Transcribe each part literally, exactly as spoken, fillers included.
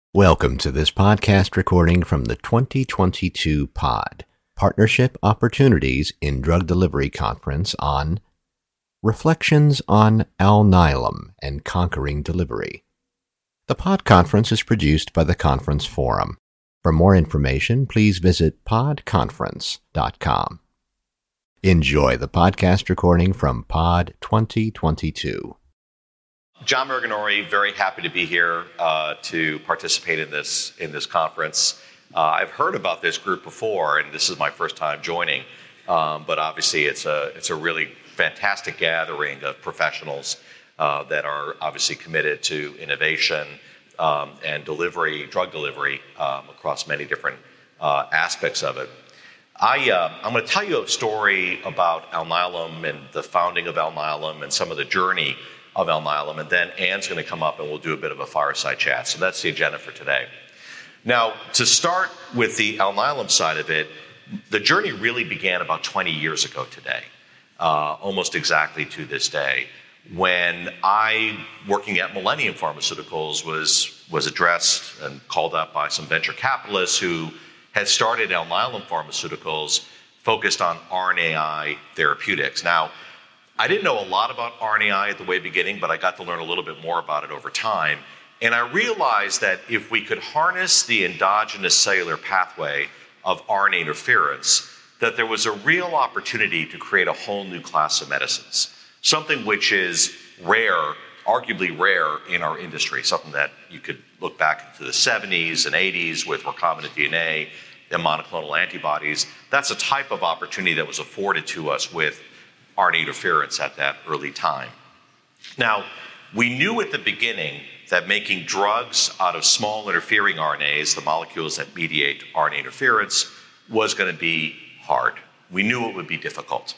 Welcome to this podcast recording from the twenty twenty-two POD, Partnership Opportunities in Drug Delivery Conference on Reflections on Alnylam and Conquering Delivery. The POD conference is produced by the Conference Forum. For more information, please visit pod conference dot com. Enjoy the podcast recording from POD twenty twenty-two. John Maraganore, very happy to be here uh, to participate in this in this conference. Uh, I've heard about this group before, and this is my first time joining. Um, but obviously, it's a it's a really fantastic gathering of professionals uh, that are obviously committed to innovation um, and delivery, drug delivery um, across many different uh, aspects of it. I, uh, I'm going to tell you a story about Alnylam and the founding of Alnylam and some of the journey of Alnylam, and then Ann's going to come up and we'll do a bit of a fireside chat. So that's the agenda for today. Now, to start with the Alnylam side of it, the journey really began about twenty years ago today, uh, almost exactly to this day, when I, working at Millennium Pharmaceuticals, was, was addressed and called up by some venture capitalists who had started Alnylam Pharmaceuticals focused on R N A I therapeutics. Now, I didn't know a lot about R N A I at the way beginning, but I got to learn a little bit more about it over time. And I realized that if we could harness the endogenous cellular pathway of R N A interference, that there was a real opportunity to create a whole new class of medicines, something which is rare, arguably rare in our industry, something that you could look back into the seventies and eighties with recombinant D N A and monoclonal antibodies. That's a type of opportunity that was afforded to us with R N A interference at that early time. Now, we knew at the beginning that making drugs out of small interfering R N As, the molecules that mediate R N A interference, was going to be hard. We knew it would be difficult.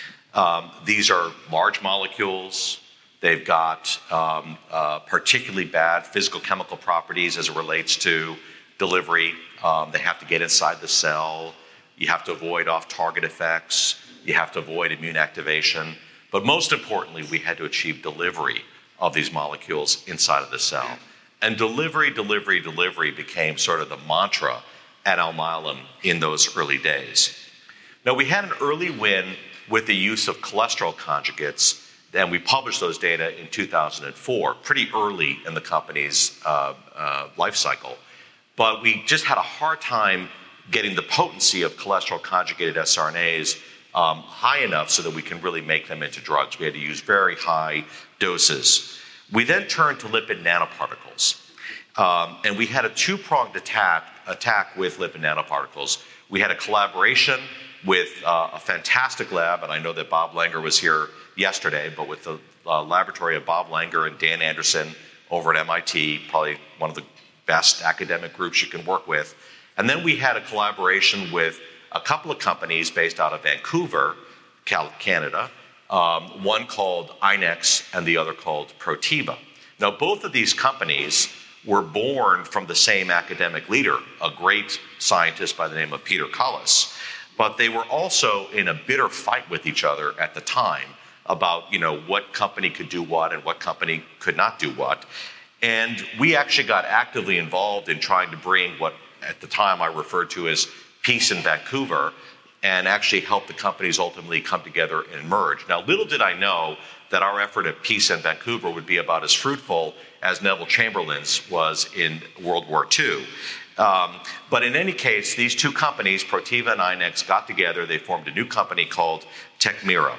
Um, these are large molecules. They've got um, uh, particularly bad physical chemical properties as it relates to delivery. Um, they have to get inside the cell. You have to avoid off-target effects. You have to avoid immune activation. But most importantly, we had to achieve delivery of these molecules inside of the cell. And delivery, delivery, delivery became sort of the mantra at Alnylam in those early days. Now, we had an early win with the use of cholesterol conjugates, and we published those data in two thousand four, pretty early in the company's uh, uh, life cycle. But we just had a hard time getting the potency of cholesterol conjugated s R N As Um, high enough so that we can really make them into drugs. We had to use very high doses. We then turned to lipid nanoparticles. Um, and we had a two-pronged attack, attack with lipid nanoparticles. We had a collaboration with uh, a fantastic lab, and I know that Bob Langer was here yesterday, but with the uh, laboratory of Bob Langer and Dan Anderson over at M I T, probably one of the best academic groups you can work with. And then we had a collaboration with a couple of companies based out of Vancouver, Canada, um, one called Inex and the other called Protiva. Now, both of these companies were born from the same academic leader, a great scientist by the name of Peter Cullis, but they were also in a bitter fight with each other at the time about, you know, what company could do what and what company could not do what. And we actually got actively involved in trying to bring what at the time I referred to as peace in Vancouver, and actually help the companies ultimately come together and merge. Now, little did I know that our effort at peace in Vancouver would be about as fruitful as Neville Chamberlain's was in World War Two. Um, but in any case, these two companies, Protiva and Inex, got together. They formed a new company called Tecmira.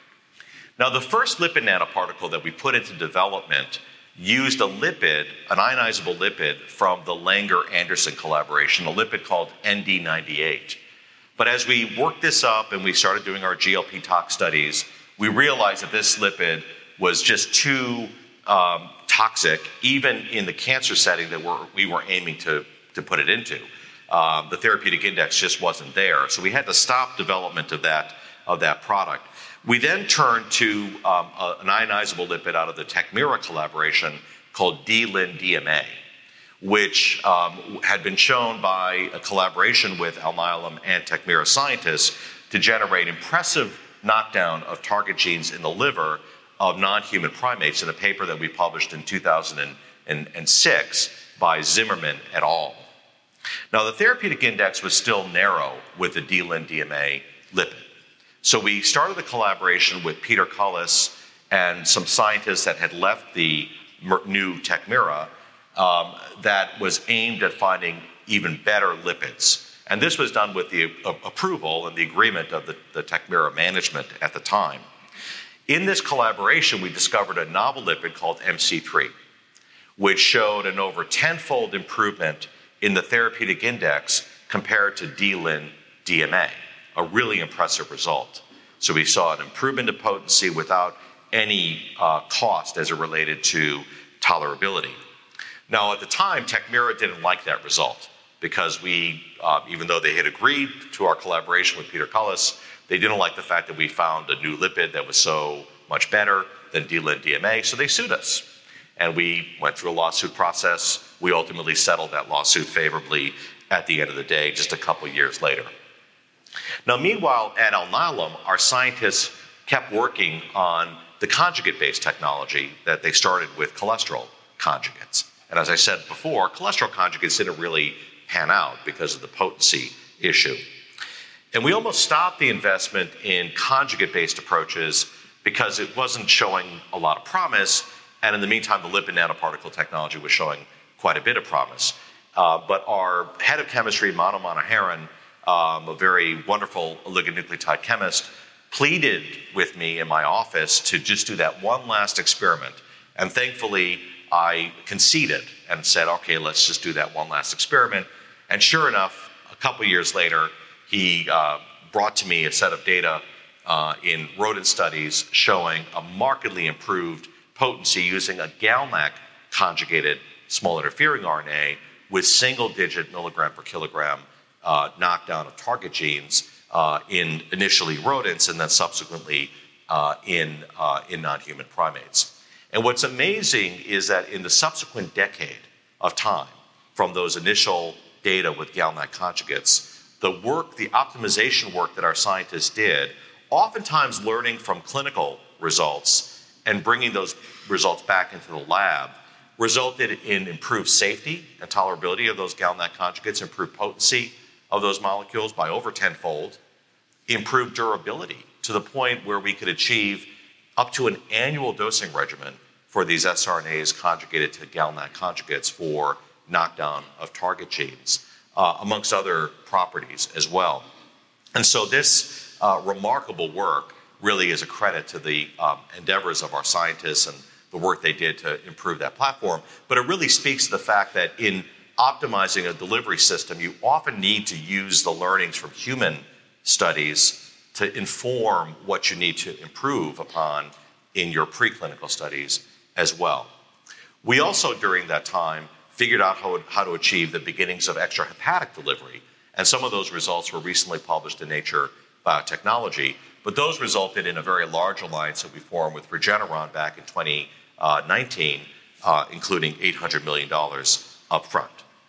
Now, the first lipid nanoparticle that we put into development used a lipid, an ionizable lipid from the Langer-Anderson collaboration, a lipid called N D ninety-eight. But as we worked this up and we started doing our G L P tox studies, we realized that this lipid was just too um, toxic, even in the cancer setting that we're, we were aiming to, to put it into. Um, the therapeutic index just wasn't there. So we had to stop development of that, of that product. We then turned to um, a, an ionizable lipid out of the Tecmira collaboration called D-Lin D M A, which um, had been shown by a collaboration with Alnylam and Tecmira scientists to generate impressive knockdown of target genes in the liver of non-human primates in a paper that we published in two thousand six by Zimmerman et al. Now, the therapeutic index was still narrow with the D-Lin D M A lipid. So we started a collaboration with Peter Cullis and some scientists that had left the new Tecmira um, that was aimed at finding even better lipids. And this was done with the uh, approval and the agreement of the, the Tecmira management at the time. In this collaboration, we discovered a novel lipid called M C three, which showed an over tenfold improvement in the therapeutic index compared to D-Lin D M A, a really impressive result. So we saw an improvement in potency without any uh, cost as it related to tolerability. Now, at the time, Tecmira didn't like that result because we, uh, even though they had agreed to our collaboration with Peter Cullis, they didn't like the fact that we found a new lipid that was so much better than D-Lin D M A, so they sued us. And we went through a lawsuit process. We ultimately settled that lawsuit favorably at the end of the day, just a couple years later. Now, meanwhile, at Alnylam, our scientists kept working on the conjugate-based technology that they started with cholesterol conjugates. And as I said before, cholesterol conjugates didn't really pan out because of the potency issue. And we almost stopped the investment in conjugate-based approaches because it wasn't showing a lot of promise. And in the meantime, the lipid nanoparticle technology was showing quite a bit of promise. Uh, but our head of chemistry, Mano Manoharan, um, a very wonderful oligonucleotide chemist, pleaded with me in my office to just do that one last experiment. And thankfully, I conceded and said, okay, let's just do that one last experiment. And sure enough, a couple years later, he uh, brought to me a set of data uh, in rodent studies showing a markedly improved potency using a GalNAc conjugated small interfering R N A with single-digit milligram per kilogram uh, knockdown of target genes uh, in initially rodents and then subsequently uh, in, uh, in non-human primates. And what's amazing is that in the subsequent decade of time, from those initial data with GalNAc conjugates, the work, the optimization work that our scientists did, oftentimes learning from clinical results and bringing those results back into the lab, resulted in improved safety and tolerability of those GalNAc conjugates, improved potency of those molecules by over tenfold, improved durability to the point where we could achieve up to an annual dosing regimen for these siRNAs conjugated to GalNAc conjugates for knockdown of target genes, uh, amongst other properties as well. And so this uh, remarkable work really is a credit to the um, endeavors of our scientists and the work they did to improve that platform. But it really speaks to the fact that in optimizing a delivery system, you often need to use the learnings from human studies to inform what you need to improve upon in your preclinical studies as well. We also, during that time, figured out how, how to achieve the beginnings of extrahepatic delivery. And some of those results were recently published in Nature Biotechnology. But those resulted in a very large alliance that we formed with Regeneron back in twenty nineteen, uh, including eight hundred million dollars up front.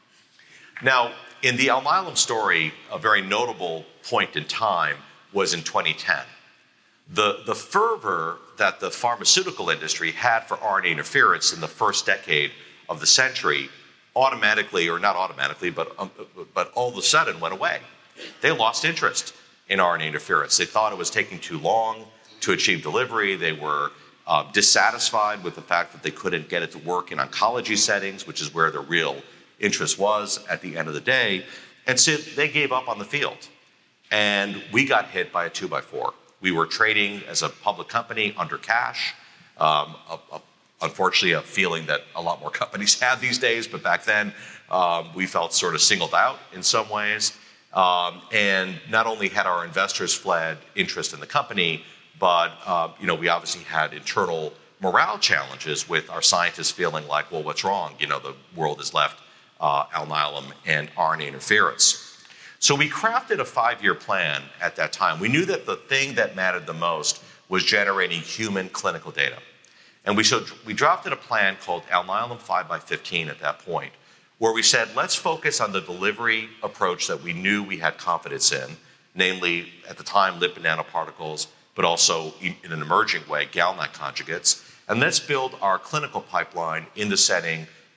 Now, in the Alnylam story, a very notable point in time was in twenty ten. The, the fervor that the pharmaceutical industry had for R N A interference in the first decade of the century automatically, or not automatically, but, um, but all of a sudden went away. They lost interest in R N A interference. They thought it was taking too long to achieve delivery. They were uh, dissatisfied with the fact that they couldn't get it to work in oncology settings, which is where the real interest was at the end of the day. And so they gave up on the field. And we got hit by a two by four. We were trading as a public company under cash. Um, a, a, unfortunately, a feeling that a lot more companies have these days, but back then um, we felt sort of singled out in some ways. Um, and not only had our investors fled interest in the company, but uh, you know, we obviously had internal morale challenges with our scientists feeling like, well, what's wrong? You know, the world has left uh, Alnylam and R N A interference. So we crafted a five-year plan at that time. We knew that the thing that mattered the most was generating human clinical data. And we, showed, we drafted a plan called Alnylam five by fifteen at that point, where we said, let's focus on the delivery approach that we knew we had confidence in, namely, at the time, lipid nanoparticles, but also in, in an emerging way, GalNAc conjugates. And let's build our clinical pipeline in the setting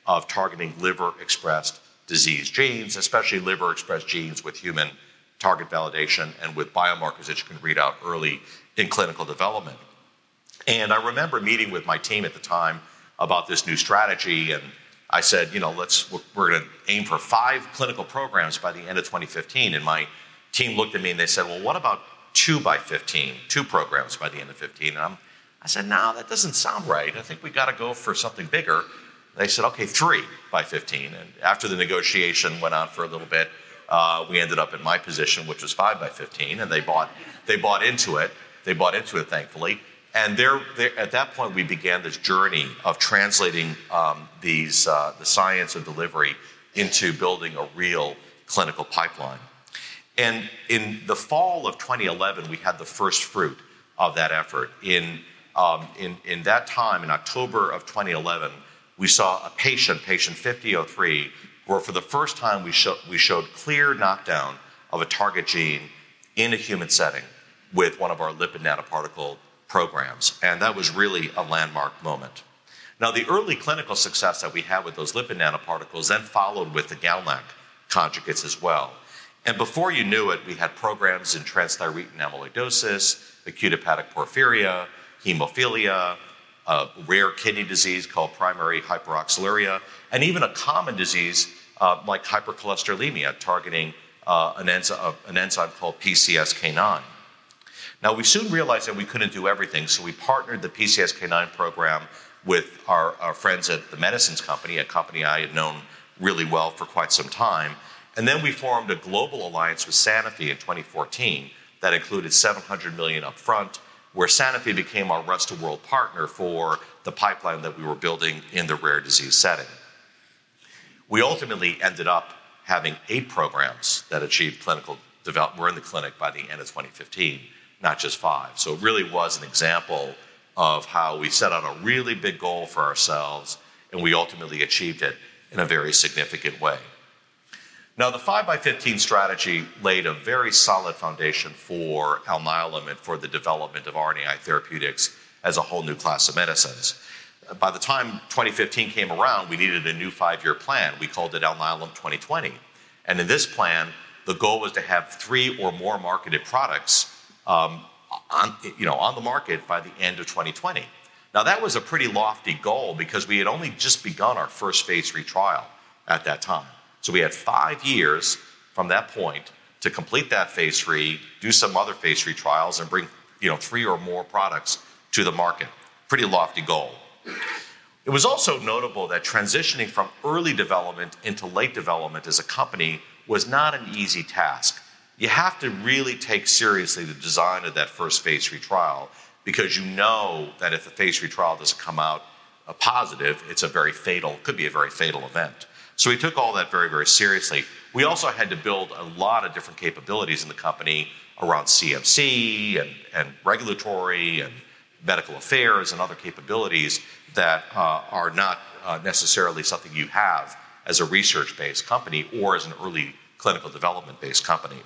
of targeting liver-expressed disease genes, especially liver-expressed genes with human target validation and with biomarkers that you can read out early in clinical development. And I remember meeting with my team at the time about this new strategy, and I said, you know, let's we're going to aim for five clinical programs by the end of twenty fifteen. And my team looked at me and they said, well, what about two by fifteen, two programs by the end of fifteen? And I'm, I said, no, that doesn't sound right. I think we got to go for something bigger. They said, okay, three by fifteen. And after the negotiation went on for a little bit, uh, we ended up at my position, which was five by fifteen, and they bought they bought into it. They bought into it, thankfully. And there, at that point, we began this journey of translating um, these uh, the science of delivery into building a real clinical pipeline. And in the fall of twenty eleven, we had the first fruit of that effort. In um, in in that time, in October of twenty eleven, we saw a patient, patient fifty oh three, where for the first time we, show, we showed clear knockdown of a target gene in a human setting with one of our lipid nanoparticle programs. And that was really a landmark moment. Now, the early clinical success that we had with those lipid nanoparticles then followed with the GalNAc conjugates as well. And before you knew it, we had programs in transthyretin amyloidosis, acute hepatic porphyria, hemophilia, a rare kidney disease called primary hyperoxaluria, and even a common disease uh, like hypercholesterolemia targeting uh, an, enzy- an enzyme called P C S K nine. Now, we soon realized that we couldn't do everything, so we partnered the P C S K nine program with our, our friends at the Medicines Company, a company I had known really well for quite some time. And then we formed a global alliance with Sanofi in twenty fourteen that included seven hundred million dollars upfront, where Sanofi became our rest of world partner for the pipeline that we were building in the rare disease setting. We ultimately ended up having eight programs that achieved clinical development. We're in the clinic by the end of twenty fifteen, not just five. So it really was an example of how we set out a really big goal for ourselves, and we ultimately achieved it in a very significant way. Now, the five by fifteen strategy laid a very solid foundation for Alnylam and for the development of R N A I therapeutics as a whole new class of medicines. By the time twenty fifteen came around, we needed a new five-year plan. We called it Alnylam twenty twenty. And in this plan, the goal was to have three or more marketed products um, on, you know, on the market by the end of twenty twenty. Now, that was a pretty lofty goal because we had only just begun our first phase three trial at that time. So we had five years from that point to complete that phase three, do some other phase three trials, and bring you know three or more products to the market. Pretty lofty goal. It was also notable that transitioning from early development into late development as a company was not an easy task. You have to really take seriously the design of that first phase three trial because you know that if the phase three trial doesn't come out a positive, it's a very fatal, could be a very fatal event. So we took all that very, very seriously. We also had to build a lot of different capabilities in the company around C M C and, and regulatory and medical affairs and other capabilities that uh, are not uh, necessarily something you have as a research-based company or as an early clinical development-based company.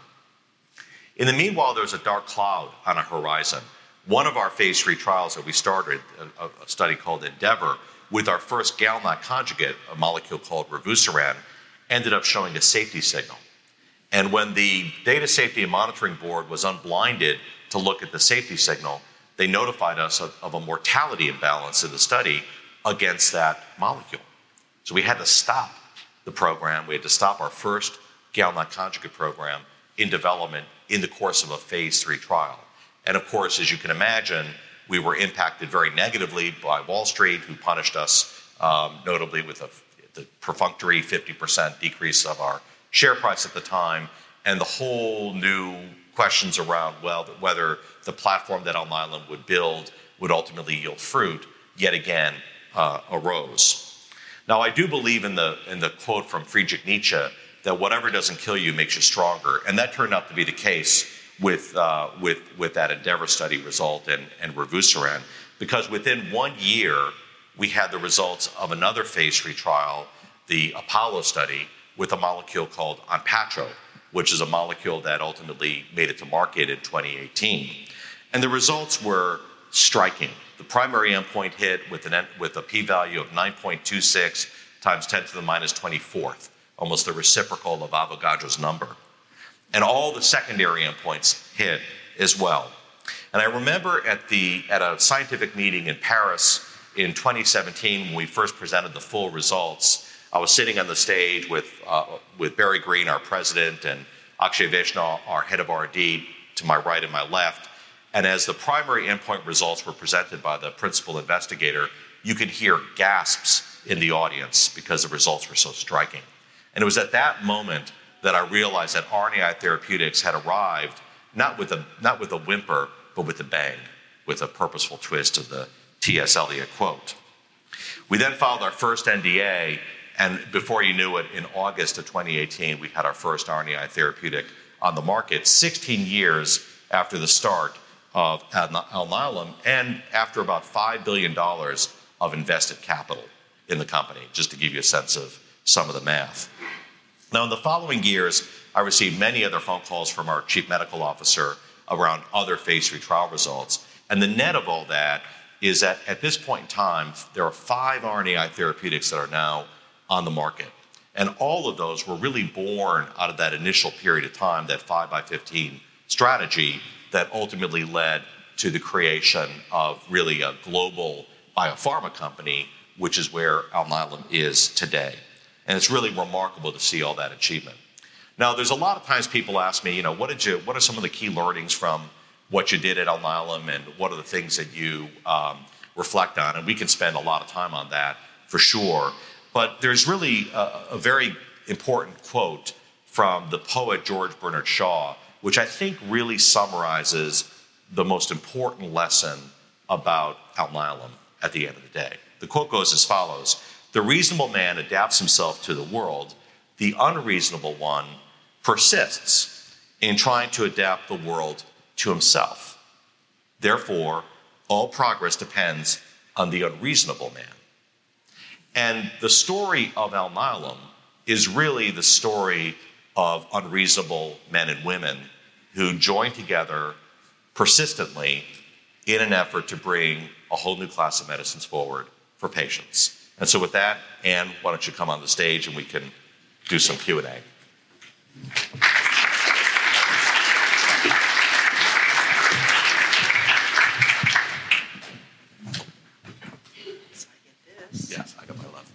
In the meanwhile, there's a dark cloud on a horizon. One of our phase three trials that we started, a, a study called Endeavor, with our first GalNAc conjugate, a molecule called revusiran, ended up showing a safety signal. And when the Data Safety and Monitoring Board was unblinded to look at the safety signal, they notified us of, of a mortality imbalance in the study against that molecule. So we had to stop the program. We had to stop our first GalNAc conjugate program in development in the course of a phase three trial. And of course, as you can imagine, we were impacted very negatively by Wall Street, who punished us, um, notably with a, the perfunctory fifty percent decrease of our share price at the time, and the whole new questions around well, whether the platform that Alnylam would build would ultimately yield fruit, yet again uh, arose. Now, I do believe in the, in the quote from Friedrich Nietzsche that whatever doesn't kill you makes you stronger, and that turned out to be the case with uh, with with that Endeavor study result and, and revusiran, because within one year we had the results of another phase three trial, the Apollo study, with a molecule called Onpattro, which is a molecule that ultimately made it to market in twenty eighteen. And the results were striking. The primary endpoint hit with an with a p-value of nine point two six, times ten to the minus twenty-fourth, almost the reciprocal of Avogadro's number. And all the secondary endpoints hit as well. And I remember at the at a scientific meeting in Paris in twenty seventeen, when we first presented the full results, I was sitting on the stage with uh, with Barry Green, our president, and Akshay Vaishnaw, our head of R and D, to my right and my left. And as the primary endpoint results were presented by the principal investigator, you could hear gasps in the audience because the results were so striking. And it was at that moment that I realized that R N A I therapeutics had arrived not with a not with a whimper, but with a bang, with a purposeful twist of the T S Eliot quote. We then filed our first N D A, and before you knew it, in August of twenty eighteen, we had our first R N A I therapeutic on the market, sixteen years after the start of Alnylam, and after about five billion dollars of invested capital in the company, just to give you a sense of some of the math. Now, in the following years, I received many other phone calls from our chief medical officer around other phase three trial results. And the net of all that is that at this point in time, there are five R N A I therapeutics that are now on the market. And all of those were really born out of that initial period of time, that five by fifteen strategy that ultimately led to the creation of really a global biopharma company, which is where Alnylam is today. And it's really remarkable to see all that achievement. Now, there's a lot of times people ask me, you know, what did you, what are some of the key learnings from what you did at Alnylam, and what are the things that you um, reflect on? And we can spend a lot of time on that for sure. But there's really a, a very important quote from the poet George Bernard Shaw, which I think really summarizes the most important lesson about Alnylam at the end of the day. The quote goes as follows: "The reasonable man adapts himself to the world. The unreasonable one persists in trying to adapt the world to himself. Therefore, all progress depends on the unreasonable man." And the story of Alnylam is really the story of unreasonable men and women who join together persistently in an effort to bring a whole new class of medicines forward for patients. And so with that, Anne, why don't you come on the stage and we can do some Q and A. So I get this. Yes, I got my left.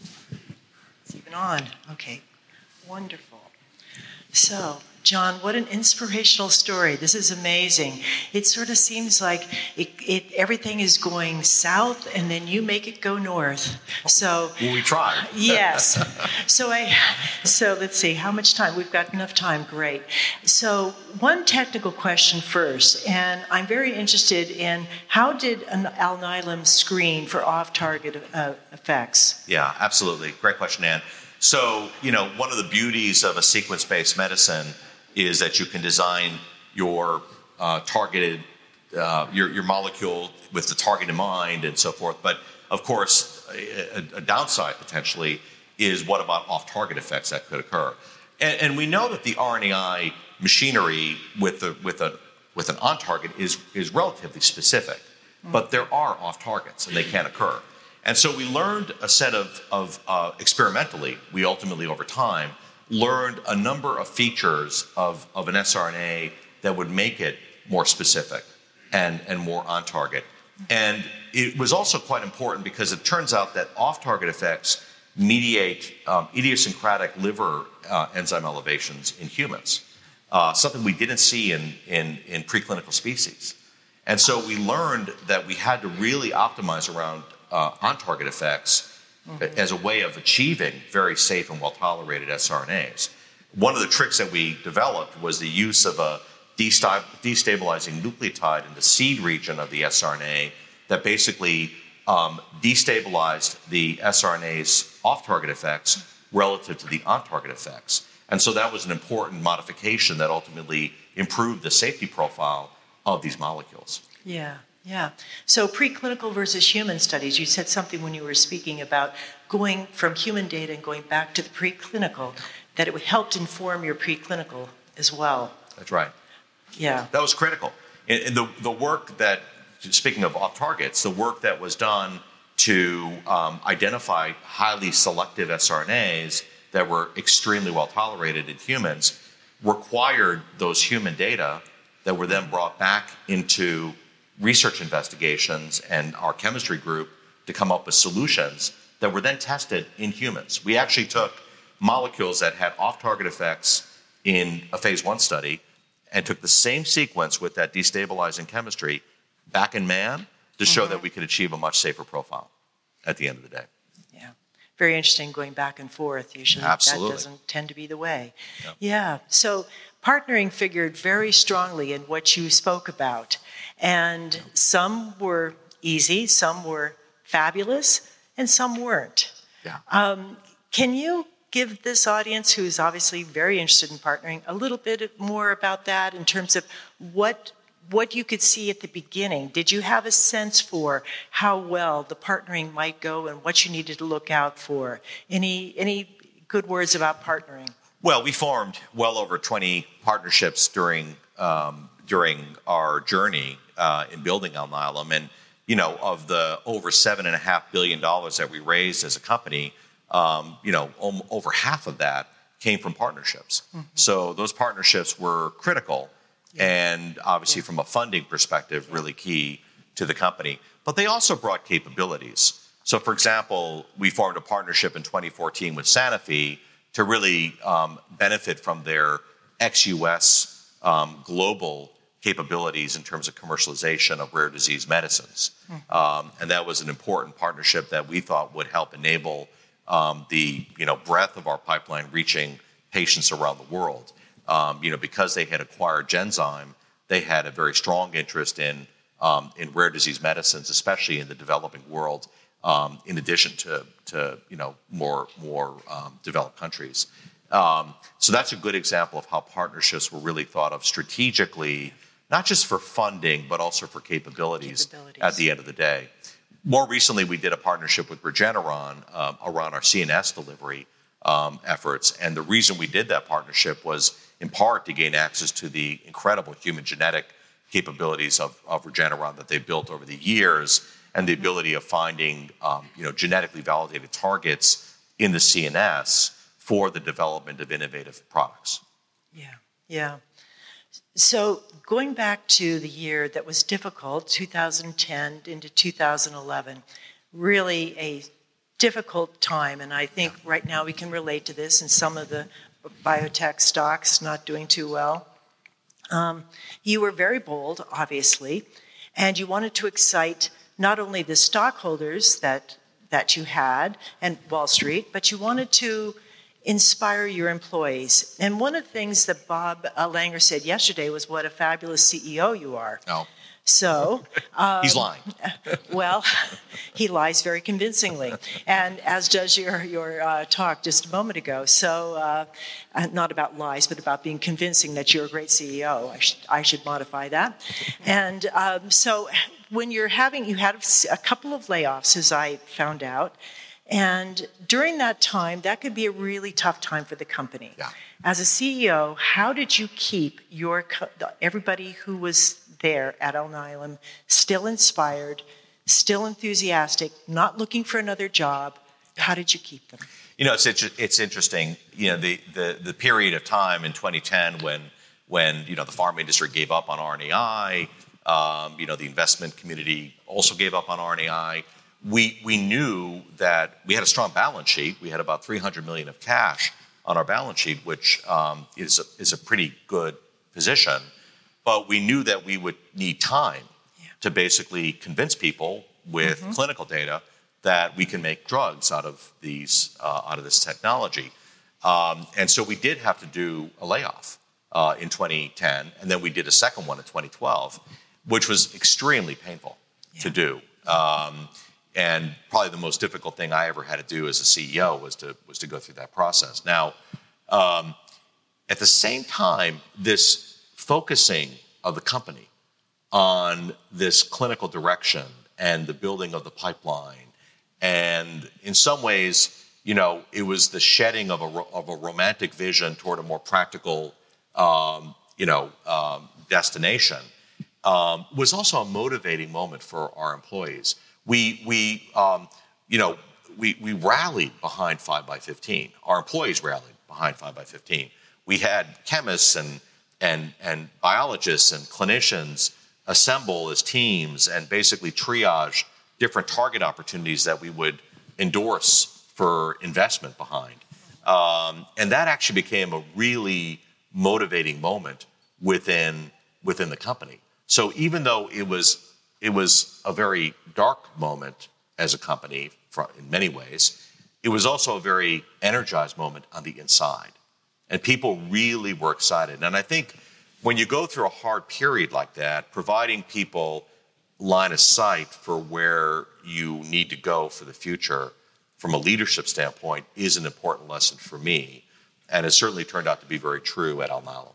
It's even on. Okay, wonderful. So, John, what an inspirational story. This is amazing. It sort of seems like it, it, everything is going south, and then you make it go north. So Well, we tried. Yes. So I. So let's see. How much time? We've got enough time. Great. So one technical question first, and I'm very interested in how did an Alnylam screen for off-target uh, effects? Yeah, absolutely. Great question, Anne. So, you know, one of the beauties of a sequence-based medicine is that you can design your uh, targeted, uh, your, your molecule with the target in mind and so forth. But, of course, a, a downside potentially is what about off-target effects that could occur. And, and we know that the R N A I machinery with, the, with, a, with an on-target is, is relatively specific. But there are off-targets, and they can occur. And so we learned a set of, of uh, experimentally, we ultimately over time, learned a number of features of, of an siRNA that would make it more specific and, and more on target. And it was also quite important because it turns out that off-target effects mediate um, idiosyncratic liver uh, enzyme elevations in humans, uh, something we didn't see in, in, in preclinical species. And so we learned that we had to really optimize around Uh, on-target effects mm-hmm. as a way of achieving very safe and well-tolerated siRNAs. One of the tricks that we developed was the use of a destabilizing nucleotide in the seed region of the siRNA that basically um, destabilized the siRNA's off-target effects relative to the on-target effects. And so that was an important modification that ultimately improved the safety profile of these molecules. Yeah. Yeah. So preclinical versus human studies, you said something when you were speaking about going from human data and going back to the preclinical, that it helped inform your preclinical as well. That's right. Yeah. That was critical. And the, the work that, speaking of off-targets, the work that was done to um, identify highly selective siRNAs that were extremely well tolerated in humans, required those human data that were then brought back into research investigations and our chemistry group to come up with solutions that were then tested in humans. We actually took molecules that had off-target effects in a phase one study and took the same sequence with that destabilizing chemistry back in man to show mm-hmm. that we could achieve a much safer profile at the end of the day. Yeah. Very interesting going back and forth. Usually Absolutely. That doesn't tend to be the way. Yep. Yeah. So partnering figured very strongly in what you spoke about. And some were easy, some were fabulous, and some weren't. Yeah. Um, can you give this audience, who's obviously very interested in partnering, a little bit more about that in terms of what what you could see at the beginning? Did you have a sense for how well the partnering might go and what you needed to look out for? Any any good words about partnering? Well, we formed well over twenty partnerships during um, during our journey uh, in building Alnylam, and you know, of the over seven and a half billion dollars that we raised as a company, um, you know, om- over half of that came from partnerships. Mm-hmm. So those partnerships were critical, yeah. and obviously, yeah. from a funding perspective, really key to the company. But they also brought capabilities. So, for example, we formed a partnership in twenty fourteen with Sanofi to really um, benefit from their ex-U S um, global capabilities in terms of commercialization of rare disease medicines. Mm-hmm. Um, and that was an important partnership that we thought would help enable um, the you know breadth of our pipeline reaching patients around the world. Um, you know, because they had acquired Genzyme, they had a very strong interest in um, in rare disease medicines, especially in the developing world, um, in addition to, to you know more more um, developed countries. Um, so that's a good example of how partnerships were really thought of strategically, not just for funding, but also for capabilities, capabilities. At the end of the day. More recently, we did a partnership with Regeneron um, around our C N S delivery um, efforts. And the reason we did that partnership was in part to gain access to the incredible human genetic capabilities of, of Regeneron that they built over the years, and the ability of finding um, you know, genetically validated targets in the C N S for the development of innovative products. Yeah, yeah. So going back to the year that was difficult, two thousand ten into two thousand eleven, really a difficult time. And I think right now we can relate to this, and some of the biotech stocks not doing too well. Um, you were very bold, obviously, and you wanted to excite not only the stockholders that that you had and Wall Street, but you wanted to inspire your employees. And one of the things that Bob uh, Langer said yesterday was what a fabulous C E O you are. Oh. So um, he's lying. Well, he lies very convincingly, and as does your your uh, talk just a moment ago. So, uh, not about lies, but about being convincing that you're a great C E O. I should I should modify that. And um, so, when you're having you had a couple of layoffs, as I found out, and during that time, that could be a really tough time for the company. Yeah. As a C E O, how did you keep your everybody who was there at Alnylam still inspired, still enthusiastic, not looking for another job? How did you keep them? You know, it's it's interesting. You know, the the the period of time in twenty ten when when you know the pharma industry gave up on R N A I, um, you know, the investment community also gave up on R N A I. We we knew that we had a strong balance sheet. We had about three hundred million dollars of cash on our balance sheet, which um, is a, is a pretty good position. But we knew that we would need time yeah. to basically convince people with mm-hmm. clinical data that we can make drugs out of these uh, out of this technology. Um, and so we did have to do a layoff uh, in twenty ten, and then we did a second one in twenty twelve, which was extremely painful yeah. to do. Um, and probably the most difficult thing I ever had to do as a C E O was to was to go through that process. Now, um, at the same time, this focusing of the company on this clinical direction and the building of the pipeline, and in some ways, you know, it was the shedding of a of a romantic vision toward a more practical, um, you know, um, destination, um, was also a motivating moment for our employees. We, we um, you know, we, we rallied behind five by fifteen. Our employees rallied behind five by fifteen. We had chemists and, and, and biologists and clinicians assemble as teams and basically triage different target opportunities that we would endorse for investment behind. Um, and that actually became a really motivating moment within within the company. So even though it was it was a very dark moment as a company for, in many ways, it was also a very energized moment on the inside. And people really were excited. And I think when you go through a hard period like that, providing people line of sight for where you need to go for the future from a leadership standpoint is an important lesson for me. And it certainly turned out to be very true at Alnylam.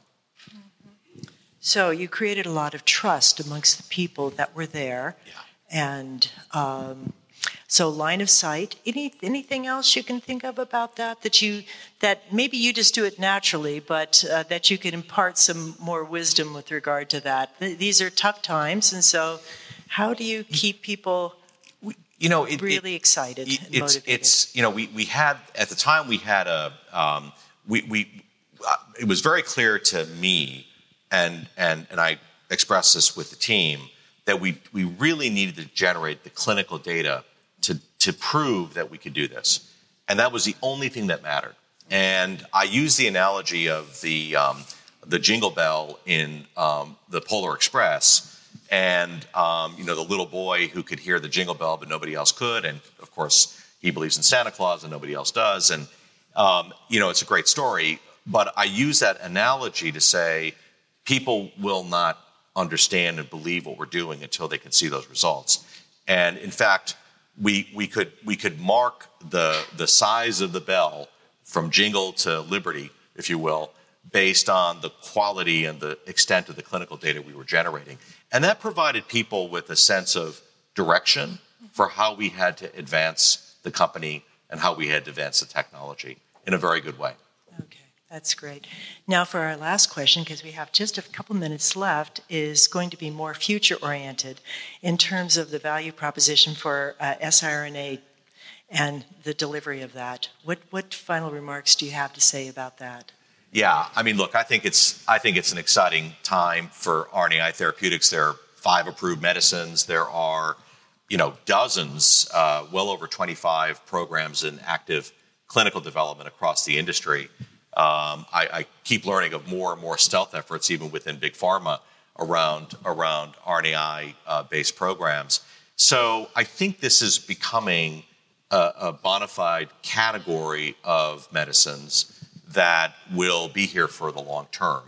So you created a lot of trust amongst the people that were there. Yeah. And um, so line of sight. Any, anything else you can think of about that? That you that maybe you just do it naturally, but uh, that you could impart some more wisdom with regard to that. Th- these are tough times, and so how do you keep people you know, it, really it, excited it, and it's, motivated? It's, you know, we, we had, at the time we had a, um, we, we uh, it was very clear to me, and, and, and I expressed this with the team, that we, we really needed to generate the clinical data to, to prove that we could do this. And that was the only thing that mattered. And I use the analogy of the, um, the jingle bell in um, the Polar Express. And, um, you know, the little boy who could hear the jingle bell, but nobody else could. And, of course, he believes in Santa Claus and nobody else does. And, um, you know, it's a great story. But I use that analogy to say people will not understand and believe what we're doing until they can see those results. And, in fact, we we could we could mark the the size of the bell from jingle to liberty, if you will, based on the quality and the extent of the clinical data we were generating. And that provided people with a sense of direction for how we had to advance the company and how we had to advance the technology in a very good way. Okay, that's great. Now for our last question, because we have just a couple minutes left, is going to be more future-oriented in terms of the value proposition for uh, siRNA and the delivery of that. What, what final remarks do you have to say about that? Yeah, I mean, look, I think it's I think it's an exciting time for R N A I therapeutics. There are five approved medicines. There are, you know, dozens, uh, well over twenty-five programs in active clinical development across the industry. Um, I, I keep learning of more and more stealth efforts, even within big pharma, around around R N A I uh, based programs. So I think this is becoming a, a bona fide category of medicines that will be here for the long term.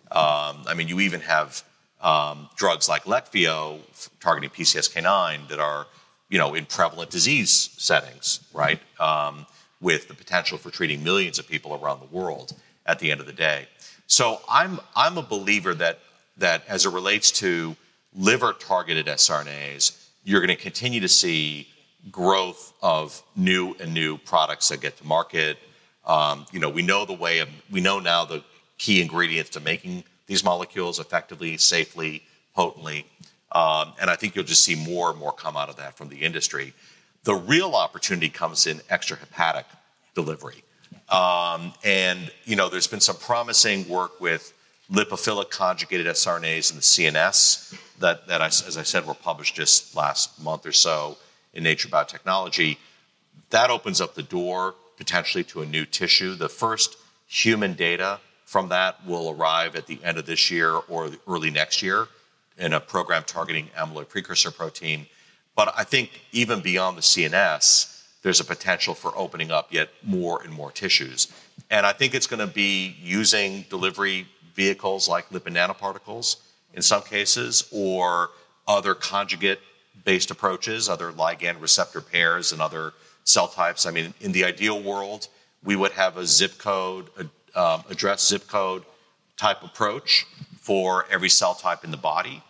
Um, I mean, you even have um, drugs like Leqvio targeting P C S K nine that are, you know, in prevalent disease settings, right? Um, with the potential for treating millions of people around the world at the end of the day. So I'm I'm a believer that that as it relates to liver-targeted siRNAs, you're going to continue to see growth of new and new products that get to market. Um, you know, we know the way of, we know now the key ingredients to making these molecules effectively, safely, potently. Um, and I think you'll just see more and more come out of that from the industry. The real opportunity comes in extrahepatic delivery. Um, and, you know, there's been some promising work with lipophilic conjugated siRNAs in the C N S that, that I, as I said, were published just last month or so in Nature Biotechnology. That opens up the door potentially to a new tissue. The first human data from that will arrive at the end of this year or early next year in a program targeting amyloid precursor protein. But I think even beyond the C N S, there's a potential for opening up yet more and more tissues. And I think it's going to be using delivery vehicles like lipid nanoparticles in some cases, or other conjugate-based approaches, other ligand receptor pairs and other cell types. I mean, in the ideal world, we would have a zip code, a, um, address zip code type approach for every cell type in the body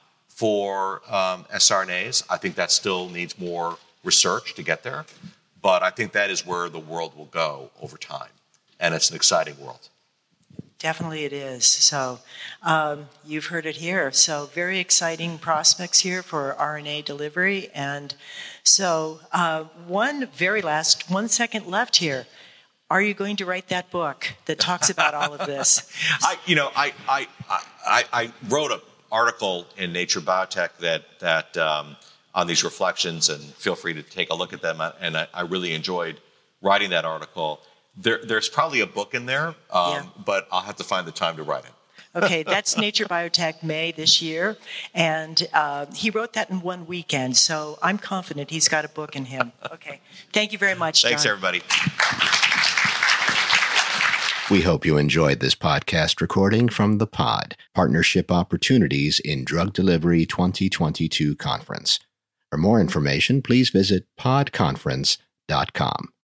for um, siRNAs. I think that still needs more research to get there, but I think that is where the world will go over time, and it's an exciting world. Definitely it is. So um, you've heard it here. So very exciting prospects here for R N A delivery. And so uh, one very last, one second left here. Are you going to write that book that talks about all of this? I, you know, I, I, I, I wrote an article in Nature Biotech that, that um, on these reflections, and feel free to take a look at them. And I, I really enjoyed writing that article. There, there's probably a book in there, um, yeah. but I'll have to find the time to write it. Okay, that's Nature Biotech May this year, and uh, he wrote that in one weekend, so I'm confident he's got a book in him. Okay, thank you very much, John. Thanks, everybody. We hope you enjoyed this podcast recording from the POD, Partnership Opportunities in Drug Delivery twenty twenty-two Conference. For more information, please visit pod conference dot com.